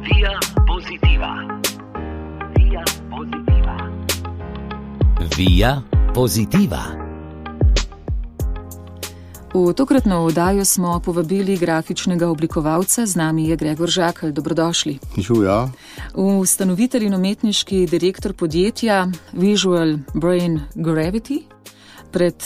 Via Positiva. Via Positiva. Via Positiva. V tokratno oddajo smo povabili grafičnega oblikovalca, z nami je Gregor Žakelj. Dobrodošli. Živijo. Ustanovitelj in umetniški direktor podjetja Visual Brain Gravity. Pred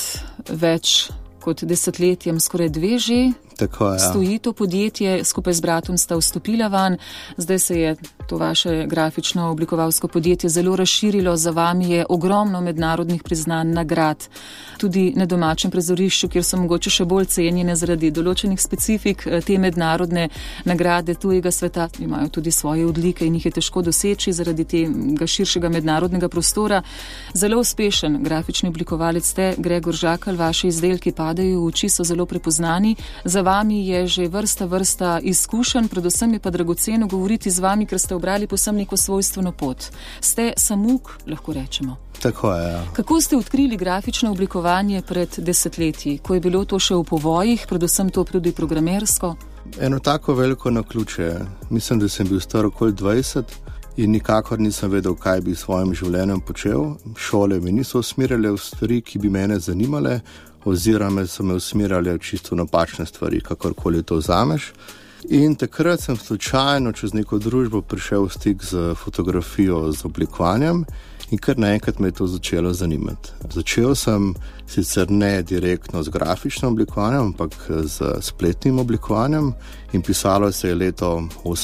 več kot desetletjem, skoraj 2 že, stoji to podjetje, skupaj z bratom sta vstopila van. Zdaj se je to vaše grafično oblikovalsko podjetje zelo razširilo, za vami je ogromno mednarodnih priznanj, nagrad, tudi na domačem prizorišču, kjer so mogoče še bolj cenjene zaradi določenih specifik. Te mednarodne nagrade tujega sveta imajo tudi svoje odlike in jih je težko doseči zaradi tega širšega mednarodnega prostora. Zelo uspešen grafični oblikovalec ste, Gregor Žakelj, vaši izdelki padajo v oči, so zelo prepoznani. Za vami je že vrsta izkušenj, predvsem je pa dragoceno govoriti z vami, ker ste obrali povsem neko svojstveno pot. Ste samuk, lahko rečemo. Tako je, ja. Kako ste odkrili grafično oblikovanje pred desetletji, ko je bilo to še v povojih, predvsem to tudi programersko? Eno tako veliko naključje. Mislim, da sem bil star okoli 20 in nikakor nisem vedel, kaj bi s svojim življenjem počel. Šole mi niso usmerjale v stvari, ki bi mene zanimale, oziroma so me usmerjale v čisto napačne stvari, kakorkoli to vzameš. In takrat sem slučajno čez neko družbo prišel v stik z fotografijo, z oblikovanjem in kar naenkrat me je to začelo zanimati. Začel sem sicer ne direktno z grafičnim oblikovanjem, ampak z spletnim oblikovanjem in pisalo se je leto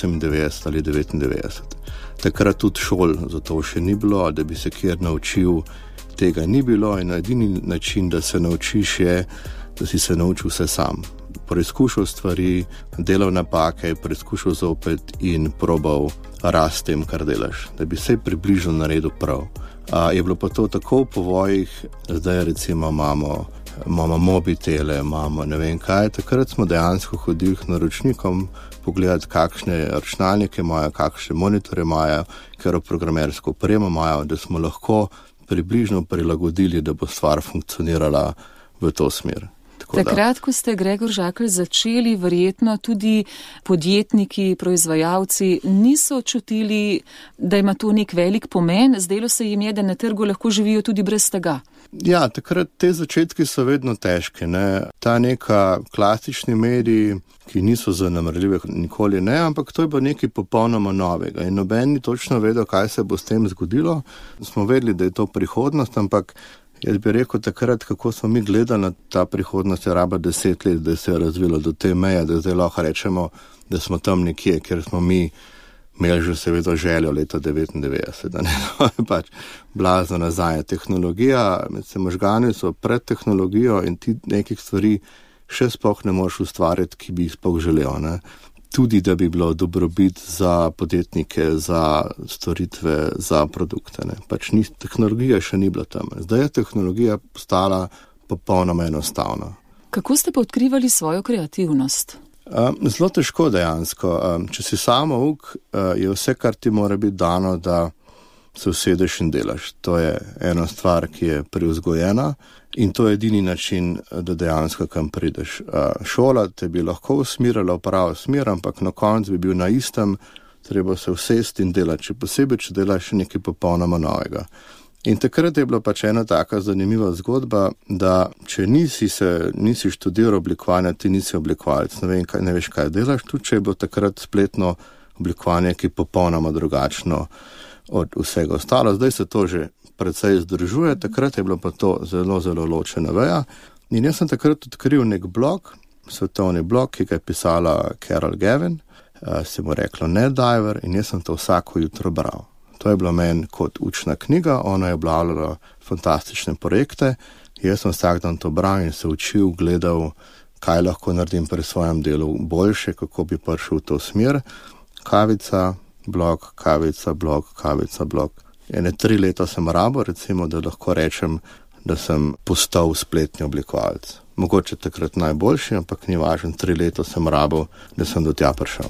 98 ali 99. Takrat tudi šol za to še ni bilo, da bi se kjer naučil, tega ni bilo in edini način, da se naučiš je, da si se naučil vse sam. Preizkušal stvari, delal napake, preizkušal zopet in probal rast tem, kar delaš, da bi se približno naredil prav. Je bilo pa to tako v povojih, zdaj recimo imamo mobitele, imamo ne vem kaj, takrat smo dejansko hodili k naročnikom pogledati, kakšne računalnike imajo, kakšne monitore imajo, katero programersko opremo imajo, da smo lahko približno prilagodili, da bo stvar funkcionirala v to smer. Takrat, ko ste, Gregor Žakelj, začeli, verjetno tudi podjetniki, proizvajalci niso čutili, da ima to nek velik pomen, zdelo se jim je, da na trgu lahko živijo tudi brez tega. Ja, takrat te začetki so vedno težke, ne. Ta neka klasični mediji, ki niso zanemarljive, nikoli ne, ampak to je bilo nekaj popolnoma novega in noben ni točno vedel, kaj se bo s tem zgodilo. Smo vedeli, da je to prihodnost, ampak jaz bi rekel takrat, kako smo mi gledali na ta prihodnost, je raba 10 let, da se je razvilo do te meje, da zdaj lahko rečemo, da smo tam nekje, kjer smo mi imeli že seveda željo leta 99, da ne, to je pač blazno nazaj. Tehnologija, možgani so pred tehnologijo in ti nekih stvari še sploh ne moreš ustvariti, ki bi jih sploh želel, ne. Tudi, da bi bilo dobrobit za podjetnike, za storitve, za produkte, ne. Pač tehnologija še ni bila tam. Zdaj je tehnologija postala popolnoma enostavna. Kako ste pa odkrivali svojo kreativnost? Zelo težko dejansko. Če si samouk, je vse, kar ti mora biti dano, da se usedeš in delaš. To je ena stvar, ki je privzgojena in to je edini način, da dejansko kam prideš. Šola te bi lahko usmirala v pravo smer, ampak na koncu bi bil na istem, treba se usesti in delati, še posebej, če delaš nekaj popolnoma novega. In takrat je bila pač ena taka zanimiva zgodba, da če nisi študiral oblikovanja, ti nisi oblikovalec, ne veš, kaj delaš, tudi če je bilo takrat spletno oblikovanje, ki je popolnoma drugačno od vsega ostalo. Zdaj se to že precej združuje, takrat je bilo pa to zelo, zelo ločena veja. In jaz sem takrat odkril nek blog, svetovni blog, ki ga je pisala Carol Gavin, se mu reklo NetDiver, in jaz sem to vsako jutro bral. To je bila meni kot učna knjiga, ona je objavljala fantastične projekte, jaz sem vsak dan to bral in se učil, gledal, kaj lahko naredim pri svojem delu boljše, kako bi prišel v to smer. Kavica, blog, kavica, blog, kavica, blog. 3 leta sem rabil, recimo, da lahko rečem, da sem postal spletni oblikovalec. Mogoče takrat najboljši, ampak ni važno, 3 leta sem rabil, da sem do tja prišel.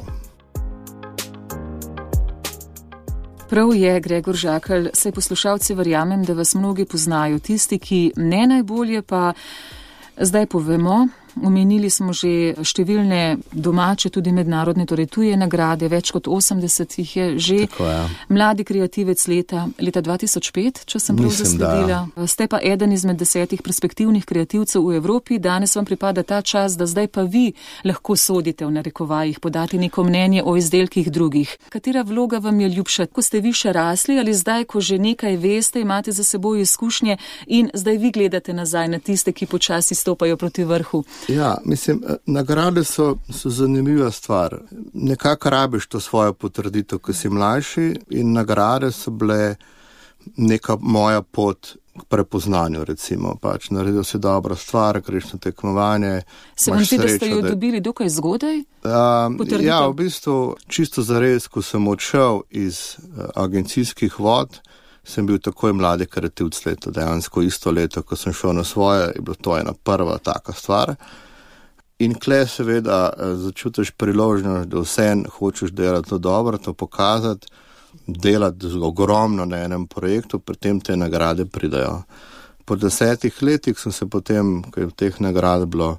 Prav je, Gregor Žakelj, saj poslušalci verjamem, da vas mnogi poznajo, tisti, ki ne najbolje, pa zdaj povemo, Omenili smo že številne domače, tudi mednarodne, torej tuje nagrade, več kot 80 jih je že. Tako, ja. Mladi kreativec leta 2005, če sem prav zasledila. Ste pa eden izmed 10 perspektivnih kreativcev v Evropi. Danes vam pripada ta čas, da zdaj pa vi lahko sodite v narekovajih, podati neko mnenje o izdelkih drugih. Katera vloga vam je ljubša? Ko ste vi še rasli ali zdaj, ko že nekaj veste, imate za seboj izkušnje in zdaj vi gledate nazaj na tiste, ki počasi stopajo proti vrhu? Ja, mislim, nagrade so zanimiva stvar. Nekako rabiš to svojo potrditev, ko si mlajši, in nagrade so bile neka moja pot k prepoznanju, recimo. Pač naredil si dobro stvar, greš na tekmovanje. Se vam zdi, da ste jo dobili dokaj zgodaj? Ja, v bistvu čisto zares, ko sem odšel iz agencijskih vod, sem bil takoj mladi kreativc leto, dejansko isto leto, ko sem šel na svoje, je bilo to ena prva taka stvar. In kle seveda začutiš priložnost, da vsem hočeš delati to dobro, to pokazati, delati ogromno na enem projektu, pri tem te nagrade pridajo. Po 10 letih sem se potem, ko je teh nagrad bilo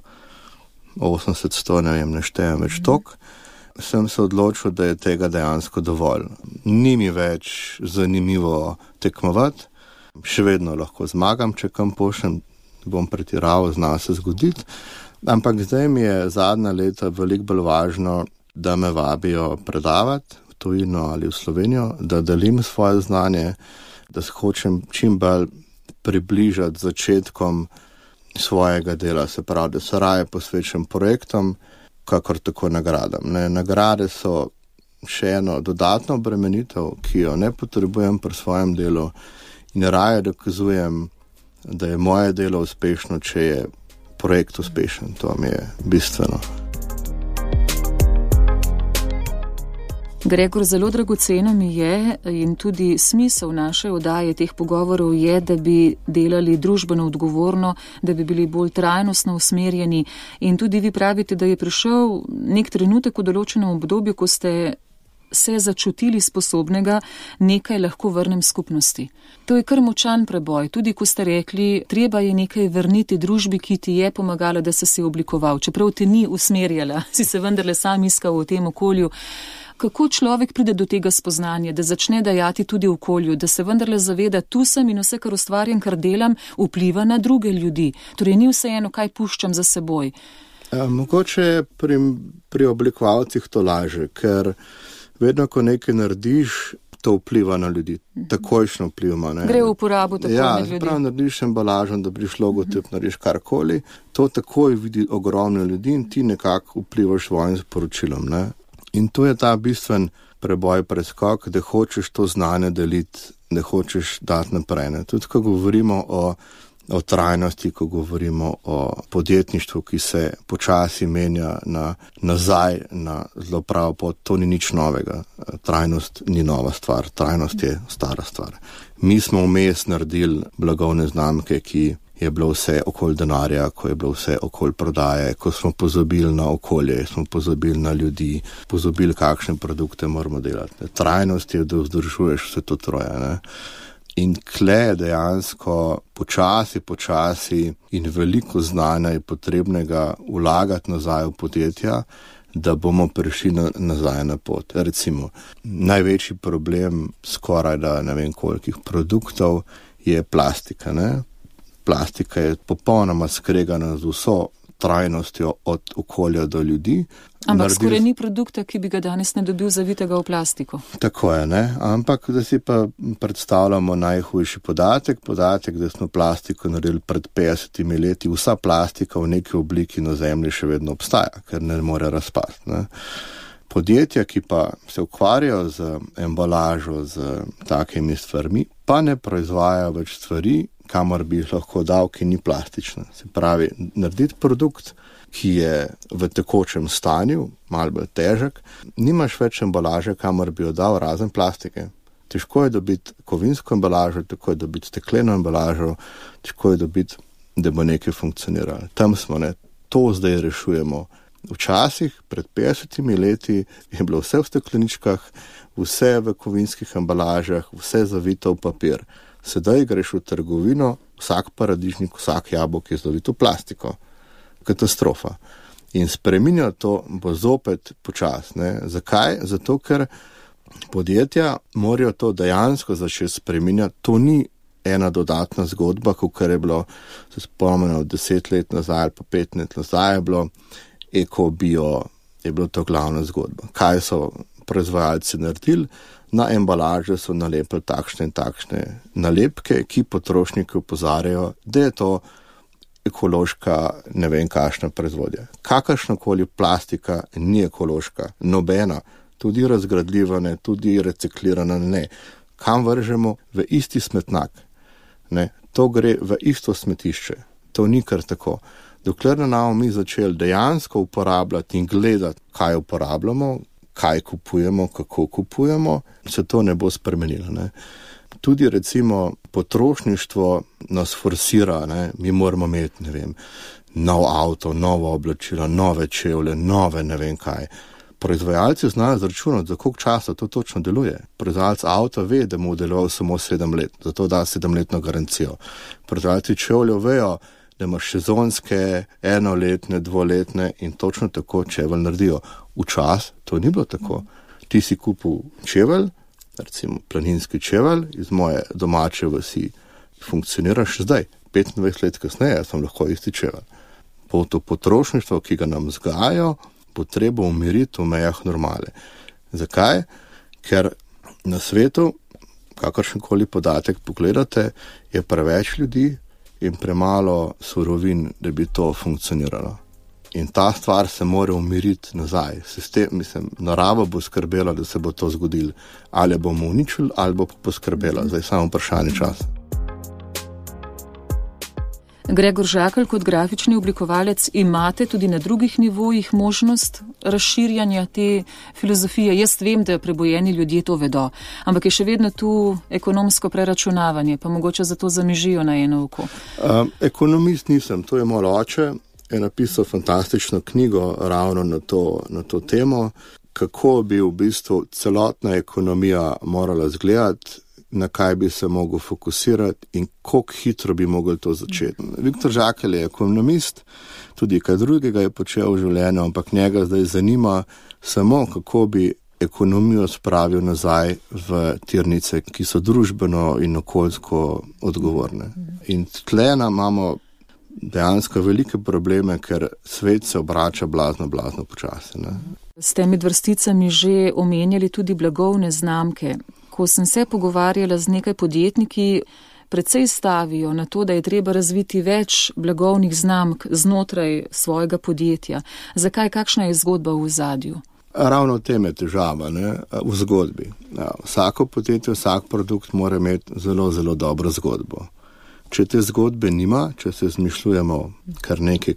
80-100, ne štejem več tok, sem se odločil, da je tega dejansko dovolj. Ni mi več zanimivo tekmovati, še vedno lahko zmagam, če kam pošljem, bom pretiraval, zna se zgoditi, ampak zdaj mi je zadnja leta veliko bolj važno, da me vabijo predavati v tujino ali v Slovenijo, da delim svoje znanje, da se hočem čim bolj približati začetkom svojega dela, se pravi, da se raje posvečam projektom, kakor tako nagradam. Nagrade so še eno dodatno obremenitev, ki jo ne potrebujem pri svojem delu in raje dokazujem, da je moje delo uspešno, če je projekt uspešen. To mi je bistveno. Gregor, zelo dragoceno mi je in tudi smisel naše oddaje teh pogovorov je, da bi delali družbeno odgovorno, da bi bili bolj trajnostno usmerjeni in tudi vi pravite, da je prišel nek trenutek v določenem obdobju, ko ste se začutili sposobnega nekaj lahko vrnem skupnosti. To je kar močan preboj, tudi ko ste rekli, treba je nekaj vrniti družbi, ki ti je pomagala, da si oblikoval, čeprav te ni usmerjala, si se vendarle sam iskal v tem okolju. Kako človek pride do tega spoznanja, da začne dajati tudi okolju, da se vendarle zaveda, tu sem in vse, kar ustvarjam, kar delam, vpliva na druge ljudi. Torej ni vseeno, kaj puščam za seboj. Mogoče pri oblikovalcih to laže, ker vedno, ko nekaj narediš, to vpliva na ljudi. Takojšno vpliva. Gre v uporabo takoj med ljudi. Prav narediš embalažo, da briš logotip, narediš karkoli, to takoj vidi ogromno ljudi in ti nekako vplivaš svojim sporočilom. Ne? In to je ta bistven preboj, preskok, da hočeš to znanje deliti, da hočeš dati naprej. Ne? Tudi, ko govorimo o trajnosti, ko govorimo o podjetništvu, ki se počasi menja nazaj na zelo pravo pot, to ni nič novega. Trajnost ni nova stvar, trajnost je stara stvar. Mi smo vmes naredili blagovne znamke, ki je bilo vse okoli denarja, ko je bilo vse okoli prodaje, ko smo pozabili na okolje, smo pozabili na ljudi, pozabili, kakšne produkte moramo delati. Trajnost je, da vzdržuješ vse to troje. Ne? In kle dejansko počasi in veliko znanja je potrebnega vlagati nazaj v podjetja, da bomo prišli nazaj na pot. Recimo, največji problem skoraj da ne vem kolikih produktov je plastika. Ne? Plastika je popolnoma skregana z vso trajnostjo od okolja do ljudi. Ampak skoraj ni produkta, ki bi ga danes ne dobil zavitega v plastiko. Tako je, ne? Ampak da si pa predstavljamo najhujši podatek, da smo plastiko naredili pred 50 leti, vsa plastika v neki obliki na zemlji še vedno obstaja, ker ne more razpasti. Ne? Podjetja, ki pa se ukvarjajo z embalažo, z takimi stvarmi, pa ne proizvajajo več stvari, kamor bi jih lahko dal, ki ni plastična. Se pravi, narediti produkt, ki je v tekočem stanju, malo bolj težek, nimaš več embalaže, kamor bi jo dal, razen plastike. Težko je dobiti kovinsko embalažo, težko je dobiti stekleno embalažo, težko je dobiti, da bo nekaj funkcioniralo. Tam smo, ne, to zdaj rešujemo. Včasih, pred 50 leti, je bilo vse v stekleničkah, vse v kovinskih embalažah, vse zavito v papir. Sedaj greš v trgovino, vsak paradižnik, vsak jabolk je zavit v plastiko. katastrofa. In spreminjati to bo zopet počas. Zakaj? Zato, ker podjetja morajo to dejansko začeti spreminjati. To ni ena dodatna zgodba, kakor je bilo, se spomnimo, 10 let nazaj ali pa 15 let nazaj je bilo eko-bio, je bilo to glavna zgodba. Kaj so proizvajalci naredili? Na embalaže so nalepili takšne in takšne nalepke, ki potrošniki opozarjajo, da je to ekološka, ne vem kakšna proizvodnja. Kakršnakoli plastika ni ekološka, nobena, tudi razgradljiva ne, tudi reciklirana ne. Kam vržemo? V isti smetnak. Ne, to gre v isto smetišče. To ni kar tako. Dokler ne bomo mi začeli dejansko uporabljati in gledati, kaj uporabljamo, kaj kupujemo, kako kupujemo, se to ne bo spremenilo. Ne. Tudi recimo potrošništvo nas forsira, ne. Mi moramo imeti, ne vem, nov avto, novo oblačilo, nove čevlje, nove ne vem kaj. Proizvajalci znajo zračunati, za koliko časa to točno deluje. Proizvajalec avta ve, da mu deloval samo 7 let, zato da 7-letno garancijo. Proizvajalci čevljev vejo, da imaš sezonske, 1-letne, 2-letne in točno tako čevelj naredijo. Včasih to ni bilo tako. Ti si kupil čevelj, recimo planinski čevelj iz moje domače vasi, funkcioniraš zdaj, 25 let kasneje, sem lahko isti čevelj. Po to potrošništvo, ki ga nam vzgajajo, potrebo umiriti v mejah normale. Zakaj? Ker na svetu, kakršenkoli podatek pogledate, je preveč ljudi in premalo surovin, da bi to funkcioniralo. In ta stvar se mora umiriti nazaj. Narava bo skrbela, da se bo to zgodilo. Ali bomo uničili, ali bo poskrbela. Zdaj samo vprašanje časa. Gregor Žakelj, kot grafični oblikovalec, imate tudi na drugih nivojih možnost razširjanja te filozofije. Jaz vem, da prebojeni ljudje to vedo, ampak je še vedno tu ekonomsko preračunavanje, pa mogoče zato zamižijo na eno oko. Ekonomist nisem, to je moj oče, je napisal fantastično knjigo ravno na to temo, kako bi v bistvu celotna ekonomija morala izgledati, na kaj bi se mogel fokusirati in koliko hitro bi mogel to začeti. Viktor Žakelj je ekonomist, tudi kaj drugega je počel v življenju, ampak njega zdaj zanima samo, kako bi ekonomijo spravil nazaj v tirnice, ki so družbeno in okoljsko odgovorne. In tlena imamo dejansko velike probleme, ker svet se obrača blazno počasi. S temi vrsticami že omenjali tudi blagovne znamke. Ko sem se pogovarjala z nekaj podjetniki, precej stavijo na to, da je treba razviti več blagovnih znamk znotraj svojega podjetja. Zakaj? Kakšna je zgodba v ozadju? Ravno v tem je težava, v zgodbi. Vsako podjetje, vsak produkt mora imeti zelo, zelo dobro zgodbo. Če te zgodbe nima, če se izmišljujemo kar nekaj,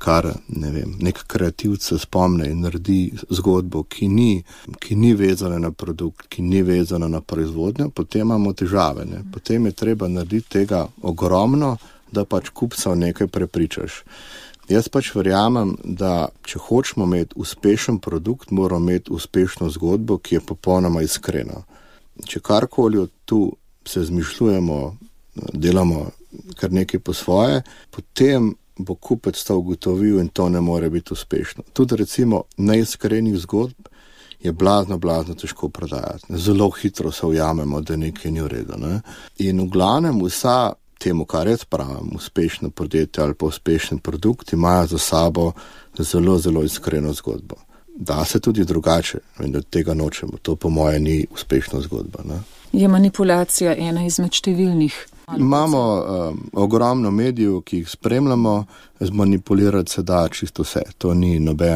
nek kreativc se spomne in naredi zgodbo, ki ni vezana na produkt, ki ni vezana na proizvodnjo, potem imamo težave. Potem je treba narediti tega ogromno, da pač kupca v nekaj prepričaš. Jaz pač verjamem, da če hočemo imeti uspešen produkt, moramo imeti uspešno zgodbo, ki je popolnoma iskrena. Če karkoli od tu se izmišljujemo, delamo kar nekaj po svoje, potem bo kupec to ugotovil in to ne more biti uspešno. Tudi recimo neiskrenih zgodb je blazno težko prodajati. Zelo hitro se ujamemo, da nekaj ni v redu. In v glavnem vsa temu, kar jaz pravim, uspešno podjetje ali pa uspešen produkt, imajo za sabo zelo, zelo iskreno zgodbo. Da se tudi drugače, in da tega nočemo. To po moje ni uspešna zgodba. Je manipulacija ena izmed številnih? Imamo ogromno medijev, ki jih spremljamo, zmanipulirati se da čisto vse. To ni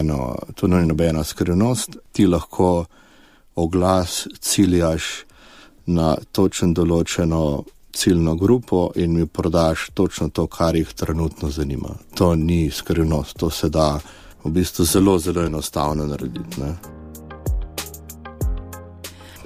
nobena skrivnost. Ti lahko oglas ciljaš na točno določeno ciljno grupo in mi prodaš točno to, kar jih trenutno zanima. To ni skrivnost, to se da v bistvu zelo, zelo enostavno narediti.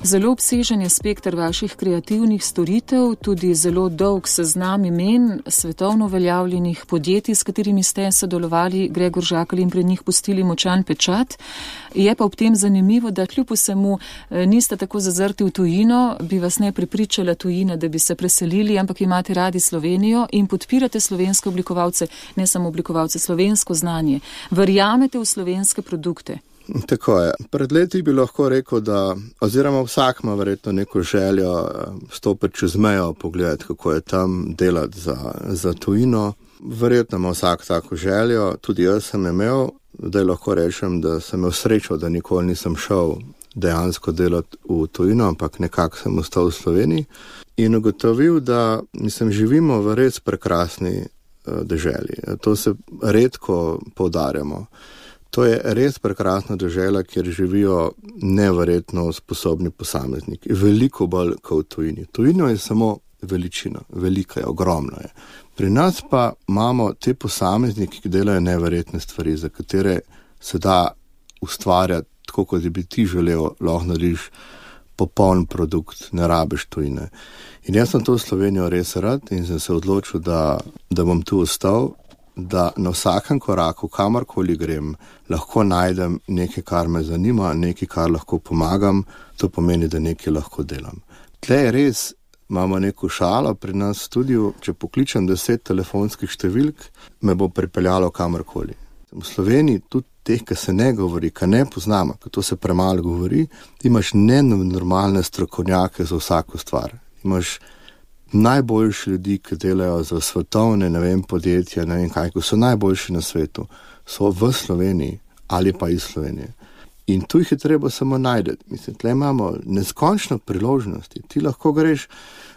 Zelo obsežen je spekter vaših kreativnih storitev, tudi zelo dolg seznam imen svetovno uveljavljenih podjetij, s katerimi ste sodelovali, Gregor Žakelj, in pred njih pustili močan pečat. Je pa ob tem zanimivo, da kljub vsemu niste tako zazrti v tujino, bi vas ne prepričala tujina, da bi se preselili, ampak imate radi Slovenijo in podpirate slovenske oblikovalce, ne samo oblikovalce, slovensko znanje. Verjamete v slovenske produkte? Tako je. Pred leti bi lahko rekel, da oziroma vsak ima verjetno neko željo stopiti čez mejo, pogledati, kako je tam delati za tujino. Verjetno ima vsak tako željo, tudi jaz sem imel, zdaj lahko rečem, da sem imel srečo, da nikoli nisem šel dejansko delati v tujino, ampak nekako sem ostal v Sloveniji in ugotovil, da živimo v res prekrasni deželi. To se redko poudarjamo. To je res prekrasna dežela, kjer živijo neverjetno sposobni posamezniki. Veliko bolj kot v tujini. Tujino je samo veličina, velika je, ogromno je. Pri nas pa imamo te posamezniki, ki delajo neverjetne stvari, za katere se da ustvarjati, tako kot bi ti želel, lahko narediš popoln produkt, ne rabiš tujine. In jaz sem to v Slovenijo res rad in sem se odločil, da bom tu ostal, da na vsakem koraku, kamorkoli grem, lahko najdem nekaj, kar me zanima, nekaj, kar lahko pomagam, to pomeni, da nekaj lahko delam. Tle res imamo neko šalo pri nas v studiu, če pokličem 10 telefonskih številk, me bo pripeljalo kamorkoli. V Sloveniji tudi teh, ki se ne govori, ki ne poznamo, ki to se premalo govori, imaš nenormalne strokovnjake za vsako stvar. Imaš najboljši ljudi, ki delajo za svetovne, podjetja, kaj, ko so najboljši na svetu, so v Sloveniji ali pa iz Slovenije. In tu jih je treba samo najdeti. Tle imamo neskončno priložnosti. Ti lahko greš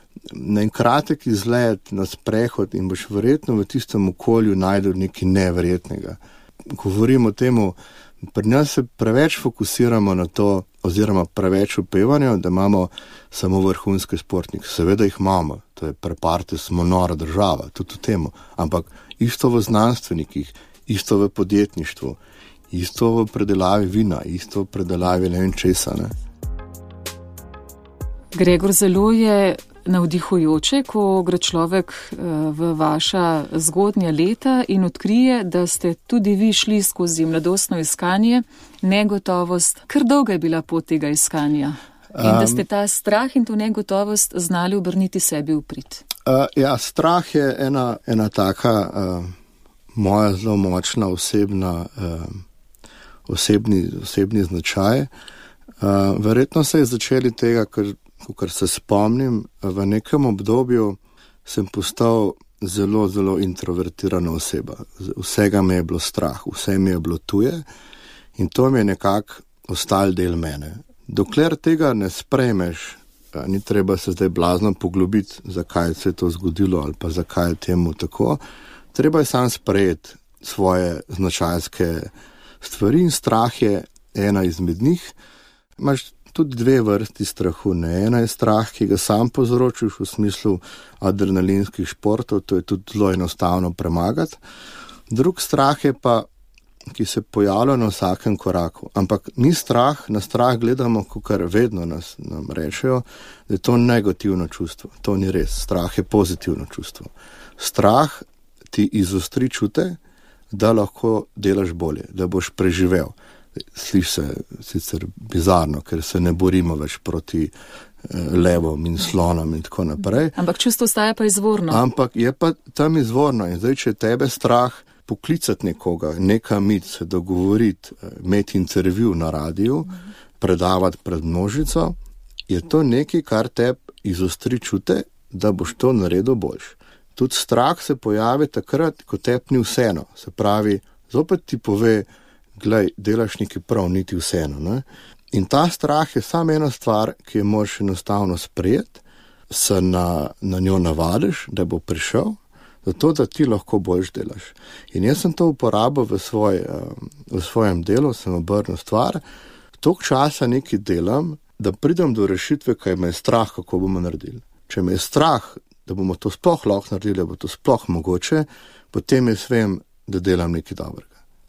na en kratek izlet, na sprehod in boš verjetno v tistem okolju najdel nekaj neverjetnega. Govorimo o temu, pri nas se preveč fokusiramo na to, oziroma preveč upevanja, da imamo samo vrhunske športnike. Seveda jih imamo, to je preparte, smo nora država, tudi v temu. Ampak isto v znanstvenikih, isto v podjetništvu, isto v predelavi vina, isto v predelavi česa. Gregor, zelo je navdihujoče, ko gre človek v vaša zgodnja leta in odkrije, da ste tudi vi šli skozi mladostno iskanje, negotovost. Kar dolga je bila pot tega iskanja in da ste ta strah in to negotovost znali obrniti sebi v prid. Strah je ena taka moja zelo močna osebni značaj. Verjetno se je začeli tega, ker se spomnim, v nekem obdobju sem postal zelo, zelo introvertirana oseba. Vsega me je bilo strah, vse mi je bilo tuje in to mi je nekako ostal del mene. Dokler tega ne sprejmeš, ni treba se zdaj blazno poglobiti, zakaj se je to zgodilo ali pa zakaj je temu tako. Treba je sam sprejeti svoje značajske stvari in strah je ena izmed njih. Imaš tudi dve vrsti strahu. Ena je strah, ki ga sam povzročiš v smislu adrenalinskih športov, to je tudi zelo enostavno premagati. Drug strah je pa, ki se pojavlja na vsakem koraku. Ampak mi na strah gledamo, kakor vedno nam rečejo, da je to negativno čustvo. To ni res. Strah je pozitivno čustvo. Strah ti izostri čute, da lahko delaš bolje, da boš preživel. Sliši se sicer bizarno, ker se ne borimo več proti levom in slonom in tako naprej. Ampak čustvo ostaja pa izvorno. Ampak je pa tam izvorno in zdaj, če tebe strah poklicati nekoga, nekam iti, se dogovoriti, imeti intervju na radiju, predavati pred množico, je to nekaj, kar te izostri čute, da boš to naredil boljš. Tudi strah se pojavi takrat, ko te ni vseeno. Se pravi, zopet ti pove, glej, delaš nekaj prav, niti vseeno. Ne? In ta strah je samo ena stvar, ki jo moraš enostavno sprejeti, se na njo navadiš, da bo prišel, zato da ti lahko boljš delaš. In jaz sem to uporabil v svojem delu, sem obrnil stvar, toliko časa nekaj delam, da pridem do rešitve, kaj me je strah, kako bomo naredili. Če me je strah, da bomo to sploh lahko naredili, da bo to sploh mogoče, potem jaz vem, da delam nekaj dobrega.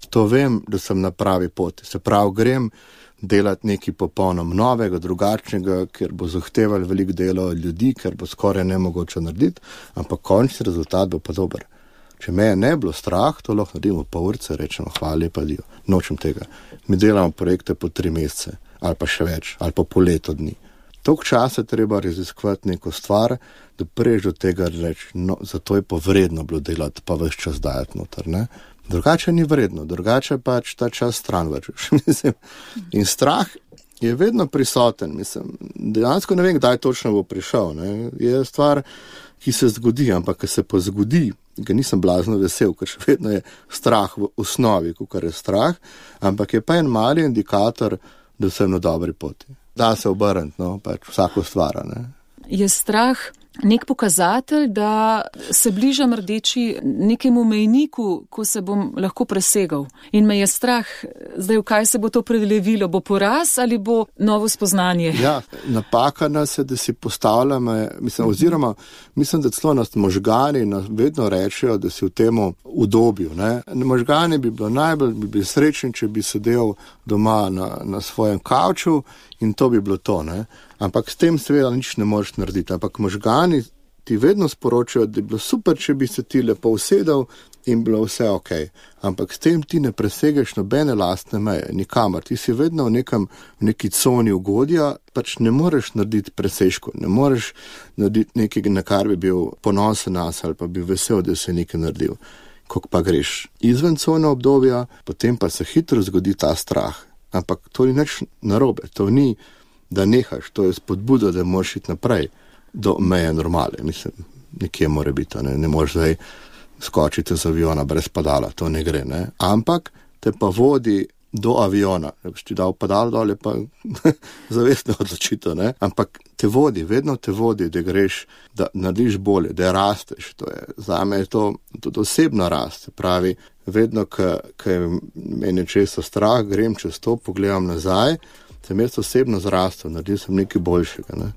To vem, da sem na pravi poti. Se pravi, grem delati nekaj popolnoma novega, drugačnega, ker bo zahteval veliko dela od ljudi, ker bo skoraj nemogoče narediti, ampak končni rezultat bo pa dober. Če me je ne bilo strah, to lahko naredimo po urce, rečemo, hvala lepa, dio, nočem tega. Mi delamo projekte po 3 mesece, ali pa še več, ali pa po leto dni. Toliko časa treba raziskovati neko stvar, da prejš do tega reči, no, zato je pa vredno bilo delati, pa ves čas dajati noter, ne. Drugače ni vredno, drugače pač ta čas stran vržeš, mislim. In strah je vedno prisoten, mislim. Dejansko ne vem, kdaj točno bo prišel, ne. Je stvar, ki se zgodi, ampak ko se pa zgodi, ga nisem blazno vesel, ker še vedno je strah v osnovi, kakor je strah, ampak je pa en mali indikator, da sem na dobri poti. Da se obrniti, no, pač vsako stvar, ne. Je strah nek pokazatelj, da se bližam rdeči nekemu mejniku, ko se bom lahko presegal. In me je strah, zdaj v kaj se bo to prelevilo, bo poraz ali bo novo spoznanje? Ja, napaka nas je, da si postavljamo, mislim, mislim, da celo nas možgani vedno rečejo, da si v temu udobju, ne. Možgani bi bilo najbolj, bi bili srečni, če bi sedel doma na svojem kavču in to bi bilo to, ne. Ampak s tem seveda nič ne moreš narediti. Ampak možgani ti vedno sporočajo, da bi bilo super, če bi se ti lepo usedel in bilo vse okej. Ampak s tem ti ne presegeš nobene lastne meje, nikamor. Ti si vedno v neki coni ugodja, pač ne moreš narediti presežku, ne moreš narediti nekaj, na kar bi bil ponosen nas ali pa bi vesel, da si nekaj naredil. Ko pa greš izven cone obdobja, potem pa se hitro zgodi ta strah. Ampak to ni nič narobe, to ni da nehaš, to je spodbuda, da moraš iti naprej do meje normale. Mislim, nekje mora biti, ne moreš zdaj skočiti z aviona brez padala, to ne gre, ne. Ampak te pa vodi do aviona. Če boš ti dal padalo dol, je pa zavestno odločitev, ne. Ampak te vodi, vedno te vodi, da greš, da narediš bolje, da rasteš. Zame je to tudi osebna rast. Pravi, vedno, ko je meni česa strah, grem čez to, pogledam nazaj, sem jaz osebno zrastel, naredil sem nekaj boljšega, ne.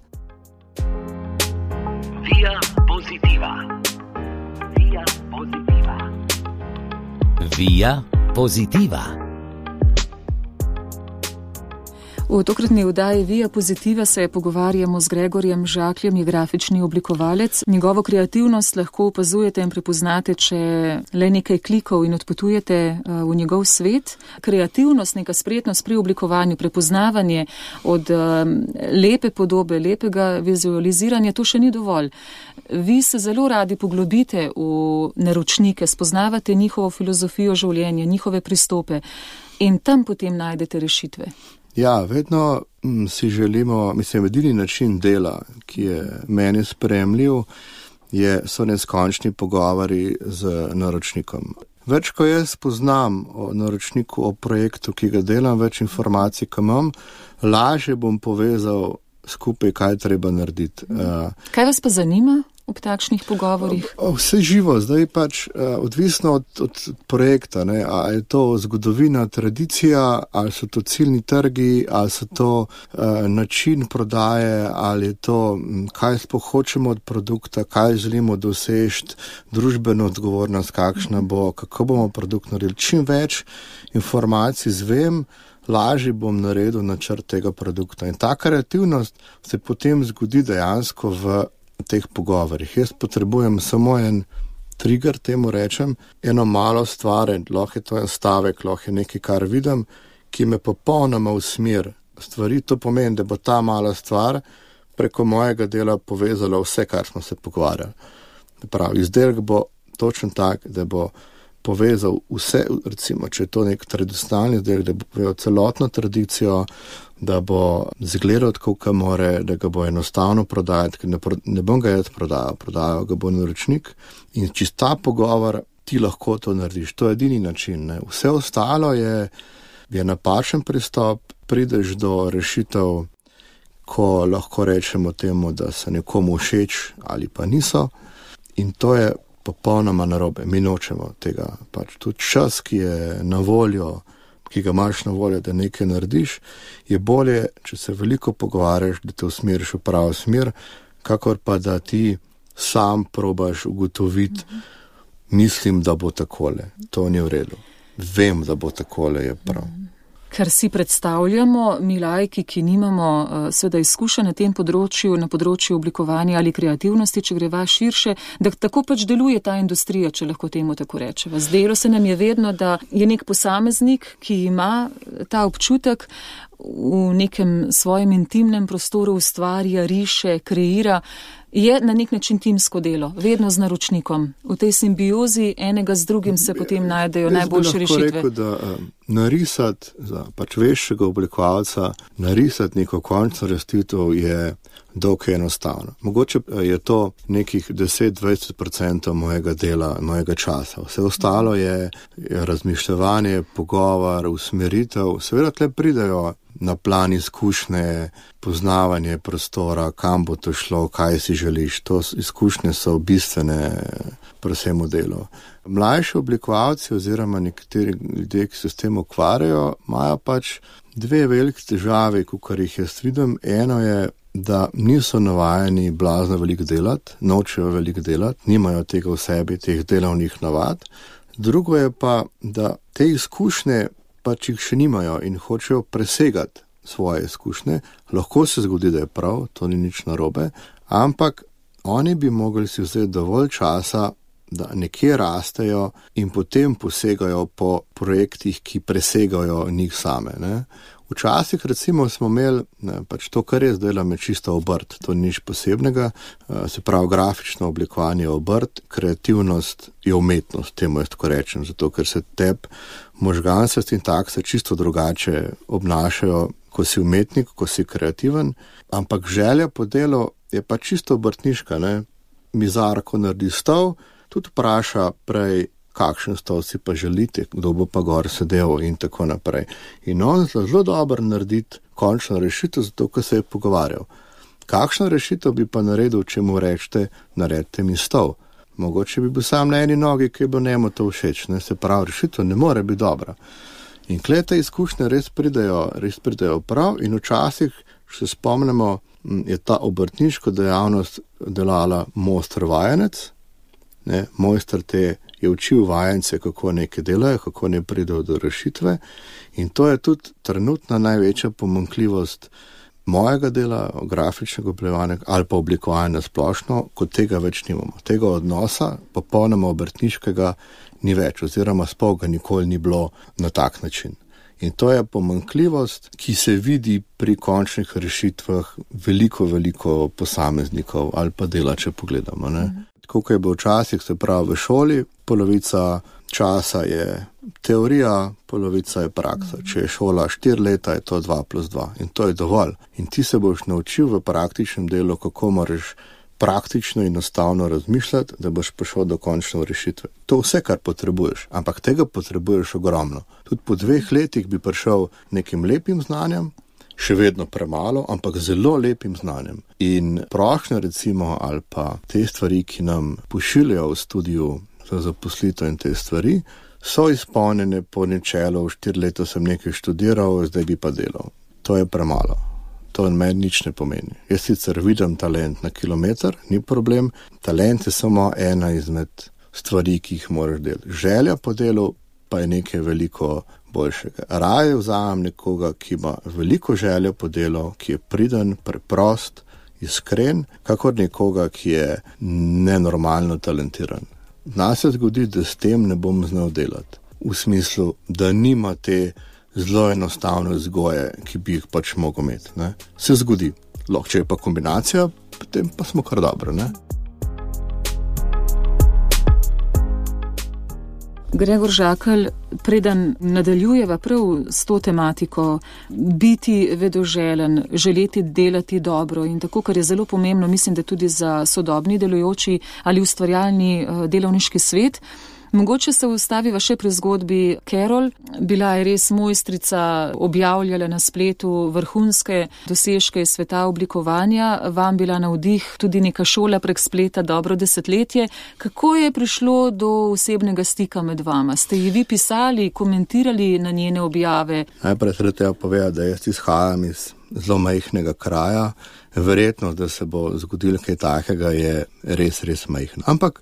Via Positiva. Via Positiva. Via Positiva. V tokratni oddaji Via Positiva se pogovarjamo z Gregorjem Žakljem, je grafični oblikovalec. Njegovo kreativnost lahko opazujete in prepoznate, če le nekaj klikov in odpotujete v njegov svet. Kreativnost, neka spretnost pri oblikovanju, prepoznavanje od lepe podobe, lepega vizualiziranja, to še ni dovolj. Vi se zelo radi poglobite v naročnike, spoznavate njihovo filozofijo življenja, njihove pristope in tam potem najdete rešitve. Ja, vedno si želimo, mislim, edini način dela, ki je meni sprejemljiv, so neskončni pogovori z naročnikom. Več, ko jaz poznam o naročniku, o projektu, ki ga delam, več informacij, ko imam, lažje bom povezal skupaj, kaj treba narediti. Kaj vas pa zanima ob takšnih pogovorih? Vse živo, zdaj pač odvisno od projekta, ne, ali je to zgodovina, tradicija, ali so to ciljni trgi, ali so to način prodaje, ali je to, kaj sploh hočemo od produkta, kaj želimo doseči, družbeno odgovornost, kakšna bo, kako bomo produkt naredili. Čim več informacij zvem, lažje bom naredil načrt tega produkta. In ta kreativnost se potem zgodi dejansko v teh pogovorih. Jaz potrebujem samo en trigger, temu rečem, eno malo stvar, lahko je to en stavek, lahko je nekaj, kar vidim, ki me popolnoma usmer stvari. To pomeni, da bo ta mala stvar preko mojega dela povezala vse, kar smo se pogovarjali. Pravi, izdelek bo točno tak, da bo povezal vse, recimo, če je to nek tradicionalni izdelek, da bo povezal celotno tradicijo, da bo zgledal tako, kot more, da ga bo enostavno prodajati, ker ne bom ga jaz prodajal ga bo naročnik. In čist ta pogovor, ti lahko to narediš. To je edini način, ne. Vse ostalo je napačen pristop, prideš do rešitev, ko lahko rečemo temu, da so nekomu všeč ali pa niso. In to je popolnoma narobe. Mi nočemo tega. Pač tudi čas, ki je na voljo, ki ga imaš na voljo, da nekaj narediš, je bolje, če se veliko pogovarjaš, da te usmeriš v pravo smer, kakor pa da ti sam probaš ugotoviti, mislim, da bo takole. To ni v redu. vem, da bo takole, je prav. Kar si predstavljamo, mi lajki, ki nimamo seveda izkušenj na tem področju, na področju oblikovanja ali kreativnosti, če greva širše, da tako pač deluje ta industrija, če lahko temu tako rečeva. Zdelo se nam je vedno, da je nek posameznik, ki ima ta občutek, v nekem svojem intimnem prostoru ustvarja, riše, kreira, je na nek način timsko delo, vedno z naročnikom. V tej simbiozi enega z drugim se potem najdejo najboljše rešitve. Jaz bi lahko rekel, da narisati za pač veščega oblikovalca, narisati neko končno rastitev je dokaj enostavno. Mogoče je to nekih 10-20% mojega dela, mojega časa. Vse ostalo je razmišljanje, pogovor, usmeritev. Seveda tle pridejo na plan izkušnje, poznavanje prostora, kam bo to šlo, kaj si želiš. To izkušnje so bistvene pri vsemu delu. Mlajši oblikovalci oziroma nekateri ljudje, ki se s tem ukvarjajo, imajo pač dve veliki težave, kakor jih jaz vidim. Eno je, da niso navajeni blazno veliko delati, nočejo veliko delati, nimajo tega v sebi, teh delovnih navad. Drugo je pa, da te izkušnje pač jih še nimajo in hočejo presegati svoje izkušnje. Lahko se zgodi, da je prav, to ni nič narobe, ampak oni bi mogli si vzeti dovolj časa, da nekje rastejo in potem posegajo po projektih, ki presegajo njih same. Ne? Včasih recimo smo imeli, pač to, kar je zdaj me čisto obrt, to ni nič posebnega, se pravi grafično oblikovanje obrt, kreativnost je umetnost, temu jaz tako rečem, zato ker se možganskost in tak se čisto drugače obnašajo, ko si umetnik, ko si kreativen, ampak želja po delu je pa čisto obrtniška, ne? Mizar, ko naredi stol, tudi vpraša prej, kakšen stol si pa želite, kdo bo pa gor sedel in tako naprej. In on zelo dobro narediti končno rešitev, zato ker se je pogovarjal. Kakšno rešitev bi pa naredil, če mu rečete, naredite mi stol? Mogoče bi bil sam na eni nogi, ki bo njemu to všeč, ne? Se pravi, rešitev ne more biti dobra. In klete izkušnje res pridejo prav in včasih, se spomnimo, je ta obrtniško dejavnost delala mojster vajenec, ne? Mojster te je učil vajence, kako nekaj delajo, kako ne pridejo do rešitve in to je tudi trenutna največja pomanjkljivost mojega dela, grafičnega oblikovanja ali pa oblikovanja splošno, ko tega več nimamo. Tega odnosa, popolnoma obrtniškega, ni več, oziroma sploh ga nikoli ni bilo na tak način. In to je pomanjkljivost, ki se vidi pri končnih rešitvah veliko posameznikov ali pa dela, če pogledamo. Ne? Tako je bilo včasih, se pravi v šoli, polovica časa je teorija, polovica je praksa. Če je šola 4 leta, je to 2+2 in to je dovolj. In ti se boš naučil v praktičnem delu, kako moraš praktično in enostavno razmišljati, da boš prišel do končne rešitve. To vse, kar potrebuješ, ampak tega potrebuješ ogromno. Tudi po 2 letih bi prišel nekim lepim znanjem, še vedno premalo, ampak zelo lepim znanjem. In prošnje recimo ali pa te stvari, ki nam pošiljajo v studiu za zaposlitev in te stvari, so izpolnjene po načelu, 4 leta sem nekaj študiral, zdaj bi pa delal. To je premalo. To meni nič ne pomeni. Jaz sicer vidim talent na kilometr, ni problem. Talent je samo ena izmed stvari, ki jih moraš delati. Želja po delu pa je nekaj veliko boljšega. Raje vzamem nekoga, ki ima veliko željo po delu, ki je priden, preprost, iskren, kakor nekoga, ki je nenormalno talentiran. Zna se zgodi, da s tem ne bom znal delati. V smislu, da nima te zelo enostavne vzgoje, ki bi jih pač mogel imeti. Ne? Se zgodi. Lahko, če je pa kombinacija, potem pa smo kar dobro, ne? Gregor Žakelj, preden nadaljujeva prav s to tematiko, biti vedoželen, želeti delati dobro in tako, kar je zelo pomembno, mislim, da tudi za sodobni delujoči ali ustvarjalni delovniški svet. Mogoče se ustaviva še pri zgodbi Carol. Bila je res mojstrica, objavljala na spletu vrhunske dosežke iz sveta oblikovanja. Vam bila navdih tudi neka šola prek spleta dobro desetletje. Kako je prišlo do osebnega stika med vama? Ste ji vi pisali, komentirali na njene objave? Najprej treba povedati, da jaz izhajam iz zelo majhnega kraja. Verjetnost, da se bo zgodilo kaj takega, je res majhna. Ampak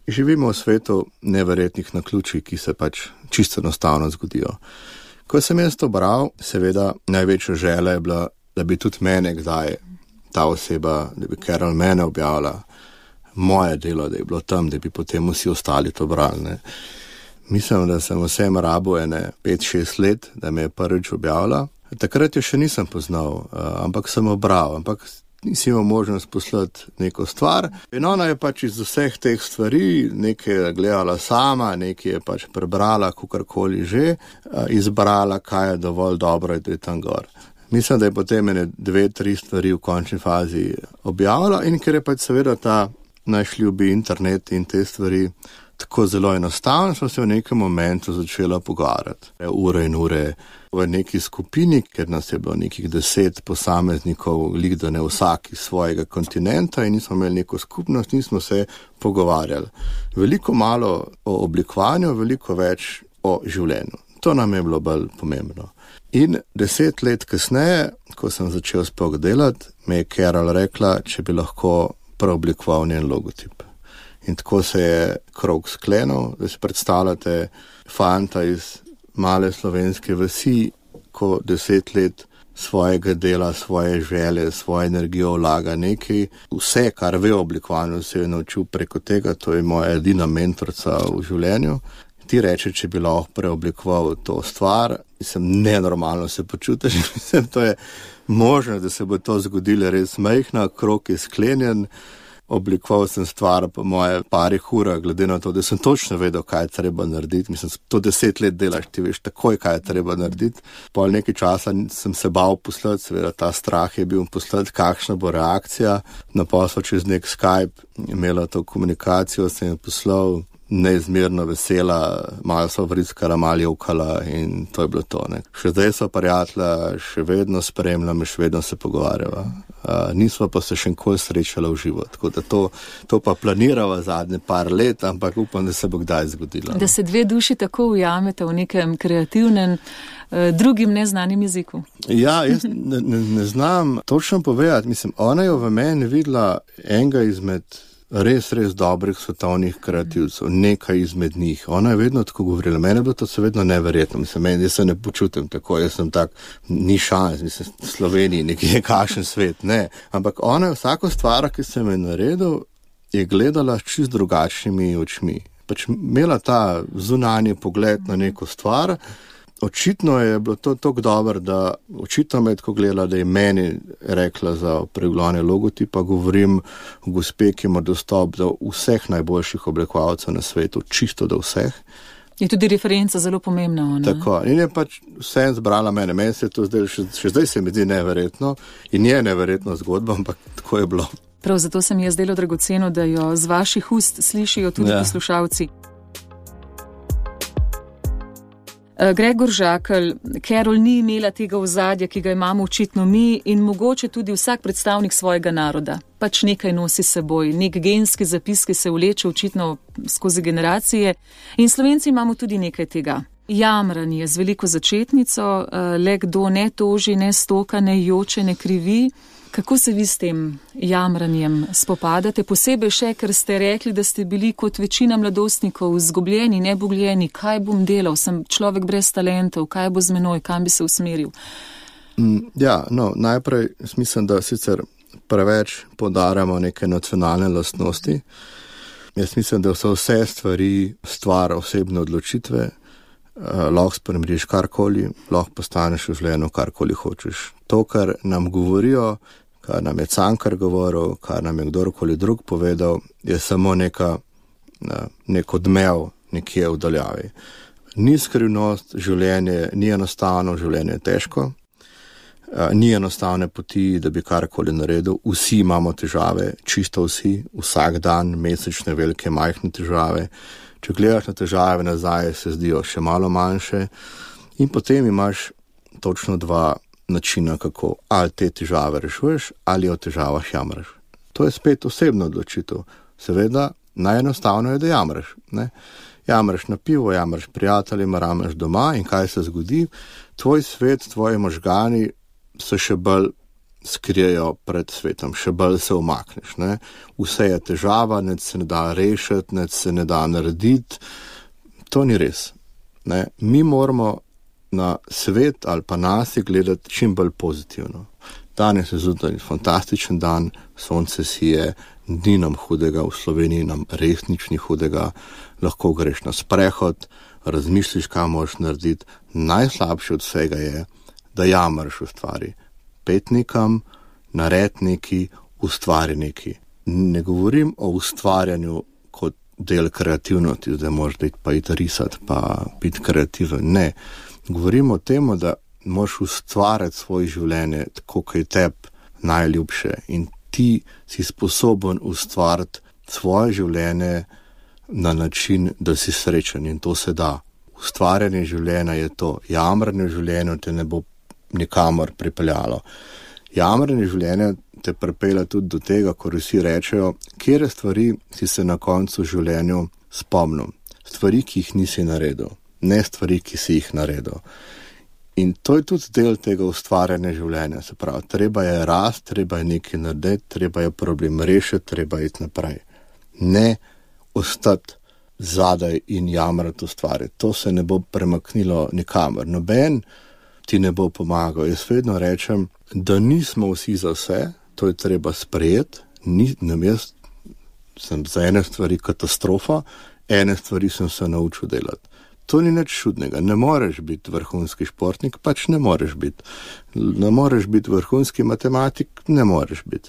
živimo v svetu neverjetnih naključij, ki se pač čisto enostavno zgodijo. Ko sem jaz to bral, seveda največja želja je bila, da bi tudi mene kdaj ta oseba, da bi Carol mene objavila, moje delo, da je bilo tam, da bi potem vsi ostali to brali. Ne. Mislim, da sem vsem rabil 5-6 let, da me je prvič objavila. Takrat jo še nisem poznal, ampak sem jo bral, ampak nisem imel možnost poslati neko stvar. In ona je pač iz vseh teh stvari nekaj gledala sama, nekaj je pač prebrala, kakorkoli že, izbrala, kaj je dovolj dobro, da je tam gor. Mislim, da je potem 2-3 stvari v končni fazi objavila in ker je pač seveda ta naš ljubi internet in te stvari tako zelo enostavno, smo se v nekem momentu začela pogovarjati. Ure in ure v neki skupini, ker nas je bilo nekih 10 posameznikov, likdane vsak iz svojega kontinenta in nismo imeli neko skupnost, nismo se pogovarjali. Veliko malo o oblikovanju, veliko več o življenju. To nam je bilo bolj pomembno. In 10 let kasneje, ko sem začel sploh delati, me je Carol rekla, če bi lahko preoblikoval njen logotip. In tako se je krog sklenil, da si predstavljate fanta iz male slovenske vasi, ko 10 let svojega dela, svoje želje, svoje energijo vlaga nekaj. Vse, kar ve o oblikovanju, se je naučil preko tega, to je moja edina mentorca v življenju. Ti reče, če bi lahko preoblikoval to stvar, mislim, nenormalno se počutiš, mislim, to je možno, da se bo to zgodilo res majhna, krog je sklenjen. Oblikoval sem stvar po moje parih urah, glede na to, da sem točno vedel, kaj je treba narediti. Mislim, to 10 let delaš, ti veš takoj, kaj je treba narediti. Pol nekaj časa sem se bal poslati, seveda ta strah je bil poslati, kakšna bo reakcija. Na poslu čez nek Skype imela to komunikacijo, sem jo poslal, neizmerno vesela, malo so vriskala, malo jokala in to je bilo to. Ne. Še zdaj so prijatelja, še vedno spremljam, še vedno se pogovarjava. Nismo pa se še nikoli srečala v živo, tako da to pa planirava zadnje par let, ampak upam, da se bo kdaj zgodilo. Da se dve duši tako ujamete v nekem kreativnem, drugim neznanim jeziku. Ja, jaz ne znam točno povedati, mislim, ona je v meni videla enega izmed res dobrih svetovnih kreativcev, nekaj izmed njih. Ona je vedno tako govorila, meni je bilo to seveda neverjetno, mislim, jaz se ne počutim tako, jaz sem tak, ni šans, mislim, v Sloveniji nekje kašen svet, ne. Ampak ona je vsako stvar, ki sem je naredil, je gledala s čist drugačnimi očmi. Pač imela ta zunanji pogled na neko stvar. Očitno je bilo to tako dobro, da očitno me je tako gledala, da je meni rekla za preoblikovanje logotipa, govorim o gospe, ki ima dostop do vseh najboljših oblikovalcev na svetu, čisto do vseh. Je tudi referenca zelo pomembna. Ona. Tako, in je pač vse zbrala mene. Meni se je to zdaj, še zdaj se mi zdi neverjetno in je neverjetno zgodba, ampak tako je bilo. Prav zato se mi je zdelo dragoceno, da jo z vaših ust slišijo tudi poslušalci. Gregor Žakelj, Carol ni imela tega ozadja, ki ga imamo očitno mi in mogoče tudi vsak predstavnik svojega naroda. Pač nekaj nosi seboj, nek genski zapis, ki se vleče očitno skozi generacije in Slovenci imamo tudi nekaj tega. Jamranje z veliko začetnico, le kdo ne toži, ne stoka, ne joče, ne krivi. Kako se vi s tem jamranjem spopadate? Posebej še, ker ste rekli, da ste bili kot večina mladostnikov zgubljeni, nebogljeni. Kaj bom delal? Sem človek brez talentov. Kaj bo z menoj? Kam bi se usmeril? Najprej mislim, da sicer preveč podarjamo neke nacionalne lastnosti. Jaz mislim, da so vse stvari stvar osebne odločitve. Lahko spremljiš karkoli, lahko postaneš v življenju karkoli hočeš. To, kar nam govorijo, kar nam je Cankar govoril, kar nam je kdorkoli drug povedal, je samo nek odmev nekje v daljavi. Ni skrivnost, življenje ni enostavno, življenje je težko, ni enostavne poti, da bi karkoli naredil. Vsi imamo težave, čisto vsi, vsak dan, mesečne, velike, majhne težave. Če gledaš na težave nazaj, se zdijo še malo manjše in potem imaš točno 2 načina, kako ali te težave rešuješ ali o težavah jamraš. To je spet osebna odločitev. Seveda, najenostavno je, da jamraš. Ne? Jamraš na pivo, jamraš prijateljem, jamraš doma in kaj se zgodi? Tvoj svet, tvoji možgani so še bolj skrijejo pred svetom, še bolj se umakneš. Ne? Vse je težava, nič se ne da rešiti, nič se ne da narediti. To ni res. Ne? Mi moramo na svet ali pa nas gledati čim bolj pozitivno. Danes je zjutraj fantastičen dan, sonce sije, ni nam hudega, v Sloveniji nam res nič ni hudega, lahko greš na sprehod, razmišljiš, kaj moraš narediti. Najslabše od vsega je, da jamraš v stvari. Pet nekam, nared neki, ustvari neki. Ne govorim o ustvarjanju kot del kreativnosti, da moraš pa iti risati, pa biti kreativen. Ne. Govorim o tem, da moraš ustvarjati svoje življenje tako, kot je tebi najljubše. In ti si sposoben ustvariti svoje življenje na način, da si srečen. In to se da. Ustvarjanje življenja je to. Jamranje življenja te ne bo nikamor pripeljalo. Jamranje življenja te pripelja tudi do tega, ko vsi rečejo, kere stvari si se na koncu življenju spomnil. Stvari, ki jih nisi naredil. Ne stvari, ki si jih naredil. In to je tudi del tega ustvarjanja življenja. Se pravi, treba je rast, treba je nekaj narediti, treba je problem rešiti, treba je iti naprej. Ne ostati zadaj in jamrati ustvarjati. To se ne bo premaknilo nikamor. Noben ti ne bo pomagal. Jaz vedno rečem, da nismo vsi za vse, to je treba sprejeti. Jaz sem za ene stvari katastrofa, ene stvari sem se naučil delati. To ni nič čudnega. Ne moreš biti vrhunski športnik, pač ne moreš biti. Ne moreš biti vrhunski matematik, ne moreš biti.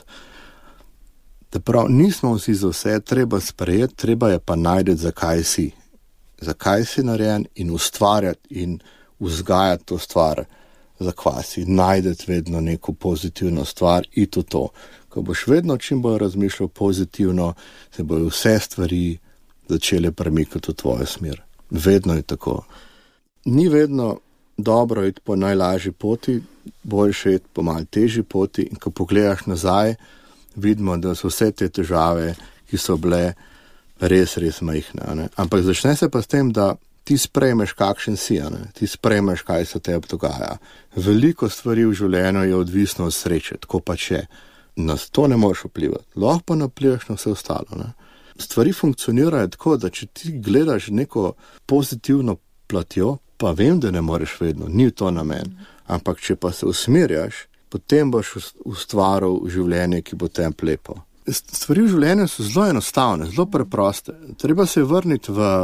Prav, nismo vsi za vse, treba sprejeti, treba je pa najti, zakaj si. Zakaj si narejen in ustvarjati in vzgajati to stvar, zakaj si. Najdeti vedno neko pozitivno stvar in to. Ko boš vedno čim bolj razmišljal pozitivno, se bojo vse stvari začele premikati v tvojo smer. Vedno je tako. Ni vedno dobro iti po najlažji poti, boljše iti po malo težji poti in ko pogledaš nazaj, vidimo, da so vse te težave, ki so bile res, res majhne. Ne? Ampak začne se pa s tem, da ti sprejmeš, kakšen si, ne? Ti sprejmeš, kaj se tebi dogaja. Veliko stvari v življenju je odvisno od sreče, tako pa če. Na to ne moreš vplivati. Lahko pa naplivaš na vse ostalo. Ne? Stvari funkcionirajo tako, da če ti gledaš neko pozitivno platjo, pa vem, da ne moreš vedno, ni to namen. Ampak če pa se usmerjaš, potem boš ustvaril življenje, ki bo tem lepo. Stvari v življenju so zelo enostavne, zelo preproste. Treba se vrniti v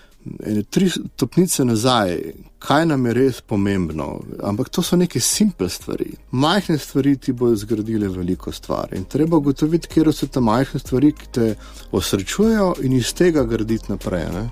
3 stopnice nazaj, kaj nam je res pomembno. Ampak to so neke simple stvari. Majhne stvari ti bojo zgradile veliko stvari. In treba ugotoviti, kje so te majhne stvari, ki te osrečujejo in iz tega graditi naprej. Ne?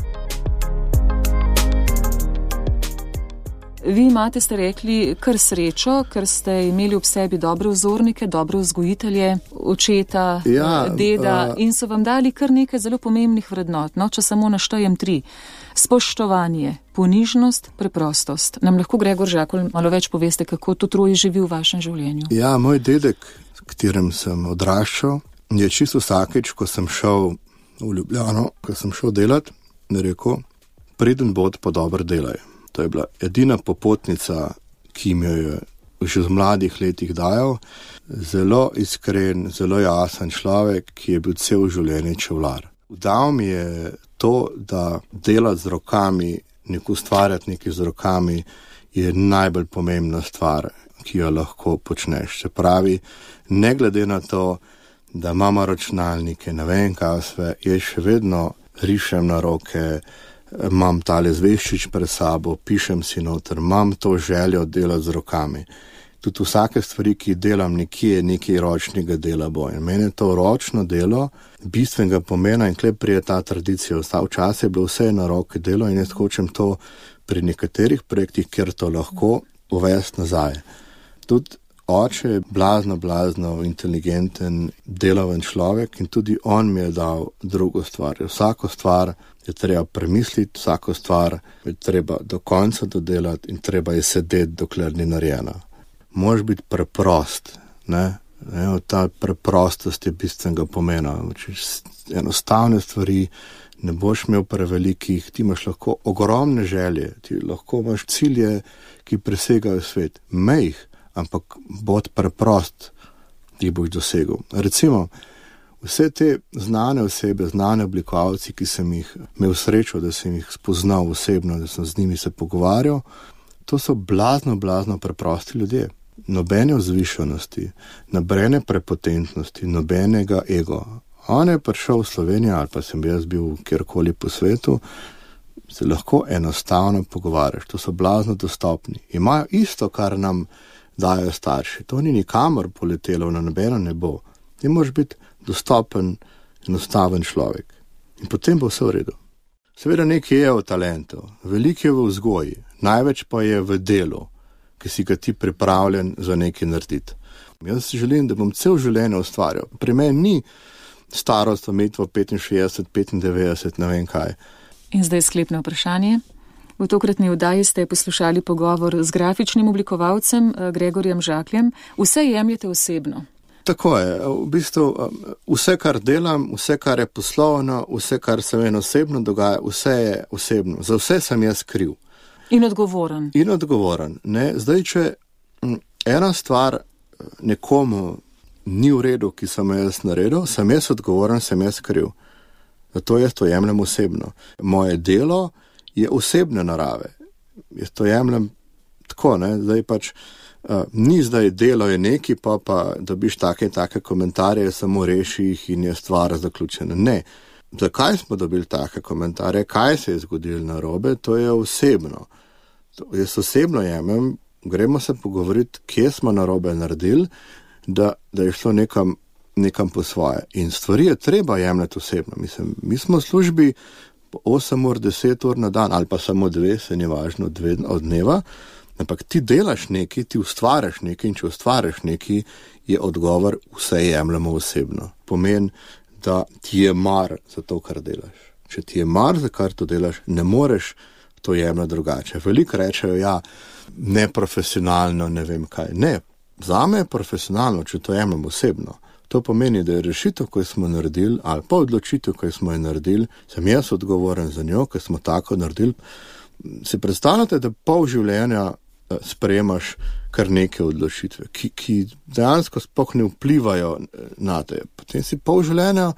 Vi imate, ste rekli, kar srečo, ker ste imeli ob sebi dobre vzornike, dobre vzgojitelje, očeta, deda in so vam dali kar nekaj zelo pomembnih vrednot. No, če samo naštejem 3. Spoštovanje, ponižnost, preprostost. Nam lahko Gregor Žakelj malo več poveste, kako to troje živi v vašem življenju? Ja, moj dedek, s katerim sem odraščal, je čisto vsakič, ko sem šel v Ljubljano, ko sem šel delati, mi rekel, preden bod pa dobro delaj. To je bila edina popotnica, ki mi jo je že v mladih letih dajal. Zelo iskren, zelo jasen človek, ki je bil cel življenje čevlar. Dal mi je to, da delati z rokami, ustvarjati nekaj z rokami, je najbolj pomembna stvar, ki jo lahko počneš. Se pravi, ne glede na to, da imamo računalnike, ne vem kaj vse, jaz še vedno rišem na roke, imam tale zveščič pred sabo, pišem si noter, imam to željo delati z rokami. Tudi vsake stvari, ki delam nekje, nekaj ročnega dela bo. In meni je to ročno delo bistvenega pomena in kle prije ta tradicija. Včasih je bilo vse na roke delo in jaz hočem to pri nekaterih projektih, kjer to lahko uvesti nazaj. Tudi oče je blazno inteligenten, delaven človek in tudi on mi je dal drugo stvar. Vsako stvar je treba premisliti, vsako stvar je treba do konca dodelati in treba je sedeti, dokler ni narejena. Moraš biti preprost, ne? Ta preprostost je bistvenega pomena. Enostavne stvari ne boš imel prevelikih, ti imaš lahko ogromne želje, ti lahko imaš cilje, ki presegajo svet. Imej jih, ampak bod preprost jih boš dosegel. Recimo, vse te znane osebe, znane oblikovalci, ki sem jih imel srečo, da sem jih spoznal osebno, da sem z njimi se pogovarjal, to so blazno preprosti ljudje. Nobene vzvišenosti, nobene prepotentnosti, nobenega ego. On je prišel v Slovenijo, ali pa sem jaz bil kjerkoli po svetu, se lahko enostavno pogovarjaš. To so blazno dostopni. Imajo isto, kar nam dajo starši. To ni nikamor poletelo na nobeno nebo. Ti moraš biti dostopen, enostaven človek. In potem bo vse v redu. Seveda nekaj je v talentu, veliko je v vzgoji, največ pa je v delu, ki si ga ti pripravljen za nekaj narediti. Jaz si želim, da bom cel življenje ustvarjal. Pri meni ni starost omejitva 65, 95, ne vem kaj. In zdaj sklepno vprašanje. V tokratni oddaji ste poslušali pogovor z grafičnim oblikovalcem Gregorjem Žakljem. Vse jemljete osebno. Tako je. V bistvu vse, kar delam, vse, kar je poslovno, vse, kar se meni osebno dogaja, vse je osebno. Za vse sem jaz kriv. In odgovoren. In odgovoren. Ne? Zdaj, če ena stvar nekomu ni v redu, ki sem jaz naredil, sem jaz odgovoren, sem jaz kriv. Zato jaz to jemljem osebno. Moje delo je osebne narave. Jaz to jemljem tako, ne? Zdaj pač ni zdaj delo je neki, pa dobiš take komentarje, samo reši jih in je stvar zaključena. Ne. Zakaj smo dobili take komentarje, kaj se je zgodilo narobe, to je osebno. Jaz osebno jemljem, gremo se pogovoriti, kje smo narobe naredili, da je šlo nekam po svoje. In stvari je treba jemljati osebno. Mislim, mi smo v službi 8 ur, 10 ur na dan, ali pa samo 2, se ni važno, 2 od dneva, ampak ti delaš nekaj, ti ustvariš nekaj in če ustvariš nekaj, je odgovor vse jemljamo osebno. Pomeni, da ti je mar za to, kar delaš. Če ti je mar za kar to delaš, ne moreš to jemljati drugače. Veliko rečejo, ja, neprofesionalno, ne vem kaj. Ne, zame je profesionalno, če to jemljam osebno. To pomeni, da je rešitev, ko smo naredili, ali pa odločitev, ko smo jo naredili, sem jaz odgovoren za njo, ko smo tako naredili. Si predstavljate, da pol življenja sprejemaš kar neke odločitve, ki dejansko sploh ne vplivajo na te. Potem si pol življenja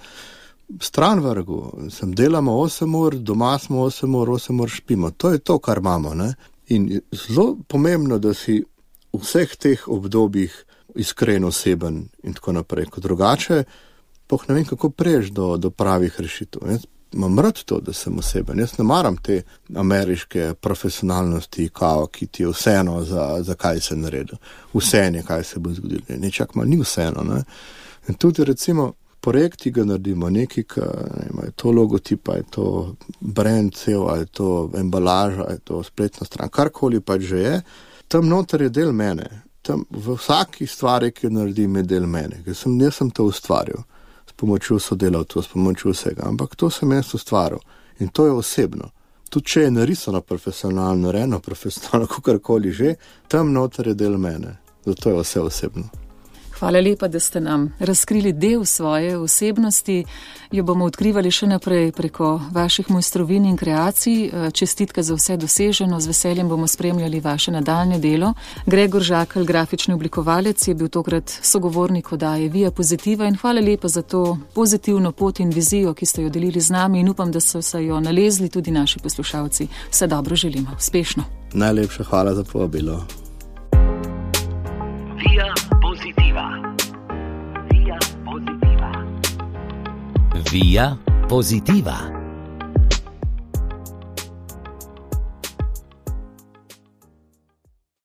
stran vrgu. Sem delamo 8 ur, doma smo 8 ur špimo. To je to, kar imamo. Ne? In je zelo pomembno, da si v vseh teh obdobjih iskren, oseben in tako naprej. Ko drugače, sploh ne vem, kako prejš do pravih rešitev. Jaz imam rad to, da sem oseben. Jaz ne maram te ameriške profesionalnosti, ki ti je vseeno, za kaj se naredi. Vseeno je, kaj se bo zgodilo. Nečak ima, ni vseeno. Ne? In tudi recimo projekti ga naredimo, nekaj, je to logotipa, je to brand cel, je to embalaža, je to spletna stran, karkoli pač že je, tam noter je del mene. Tam v vsaki stvari, ki jo naredim, je del mene. Jaz sem to ustvaril. S pomočjo sodelavcev, s pomočjo vsega, ampak to sem jaz ustvaril in to je osebno. Tudi če je narisano profesionalno, narejeno profesionalno, kakorkoli že, tam noter je del mene. Zato je vse osebno. Hvala lepa, da ste nam razkrili del svoje osebnosti. Jo bomo odkrivali še naprej preko vaših mojstrovin in kreacij. Čestitke za vse doseženo, z veseljem bomo spremljali vaše nadaljne delo. Gregor Žakelj, grafični oblikovalec, je bil tokrat sogovornik oddaje Via Positiva in hvala lepa za to pozitivno pot in vizijo, ki ste jo delili z nami in upam, da so se jo nalezli tudi naši poslušalci. Vse dobro želimo, uspešno. Najlepša hvala za povabilo. Via Positiva. Via Positiva. Via Positiva.